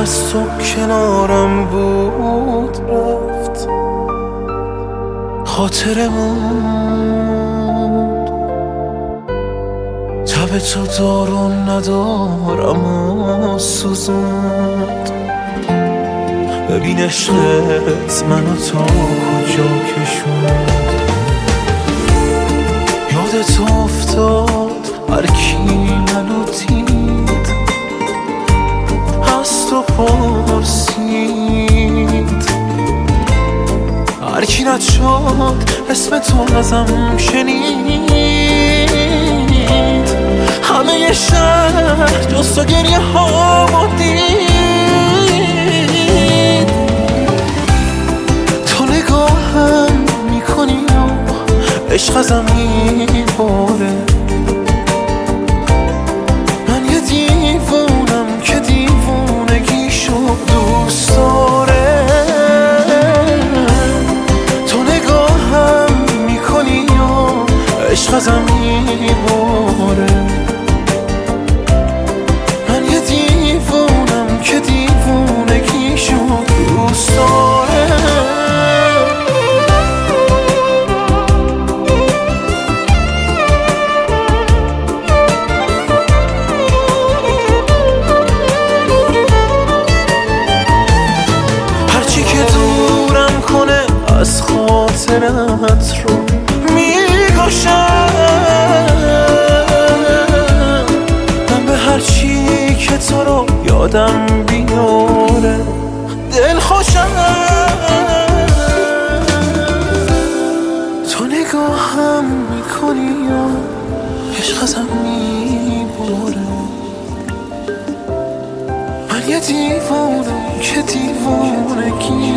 از تو کنارم بود رفت، خاطرمون تب تو دارو ندارم و سوزوند. ببین عشقت منو تا کجا کشوند، یادت افتاد هر کی منو دید از تو پرسید، هر کی رد شد اسم تو ازم شنید، همه شهر جز تو گریه ها دید. تو نگاهم میکنی و عشق ازم میباره، من یه دیوونم که دیوونگیشو دوست داره. تو نگاهم میکنی و عشق ازم میباره، من یه دیوونم که دیوونگیشو دوست داره. هرچی که دورم کنه از خاطرت رو میکشم، من به هرچی که تو رو یادم بیاره دل خوشم. تو نگاهم میکنی و عشق ازم میبره، من یه دیوونم که دیوونگی